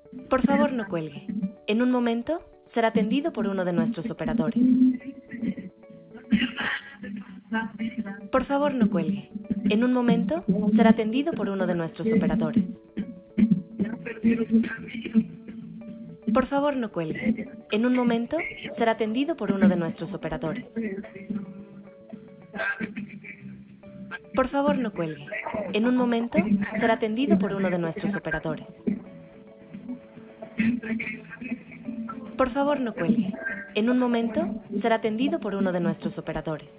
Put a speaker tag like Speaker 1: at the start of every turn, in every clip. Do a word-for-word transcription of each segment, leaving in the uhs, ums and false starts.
Speaker 1: Por favor, no cuelgue. En un momento será atendido por uno de nuestros operadores. Por favor, no cuelgue. En un momento será atendido por uno de nuestros operadores. Por favor, no cuelgue. En un momento será atendido por uno de nuestros operadores. Por favor, no cuelgue. En un momento será atendido por uno de nuestros operadores. Por favor, no cuelgue. En un momento será atendido por uno de nuestros operadores.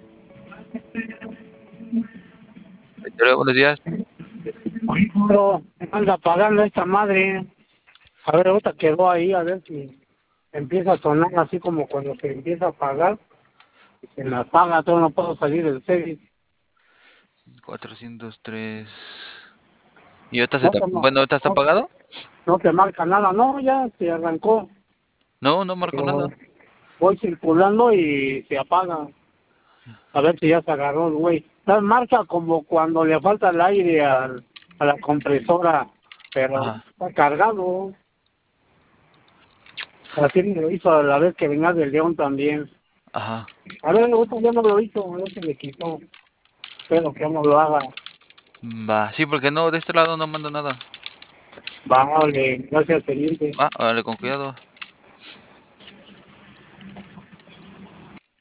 Speaker 2: Hola, buenos días.
Speaker 3: Pero anda pagando esta madre. A ver, ahorita quedó ahí, a ver si empieza a sonar así como cuando se empieza a pagar. Y se me apaga, todo no puedo salir del service.
Speaker 2: cuatrocientos tres. ¿Y ahorita se
Speaker 3: No,
Speaker 2: está,
Speaker 3: te ma-
Speaker 2: bueno, ahorita está
Speaker 3: no,
Speaker 2: apagado?
Speaker 3: no te marca nada, no, ya se arrancó.
Speaker 2: No, no marcó
Speaker 3: Pero
Speaker 2: nada.
Speaker 3: voy circulando y se apaga. A ver si ya se agarró el güey. La marca como cuando le falta el aire al, a la compresora, pero
Speaker 2: Ajá.
Speaker 3: está cargado. Así me lo hizo a la vez que venía del León también.
Speaker 2: Ajá.
Speaker 3: A ver, ahorita ya no lo hizo, ya se le quitó. Espero que no lo haga.
Speaker 2: Va, sí, porque no, de este lado no mando nada.
Speaker 3: Vale, gracias, teniente.
Speaker 2: Va, órale, con cuidado.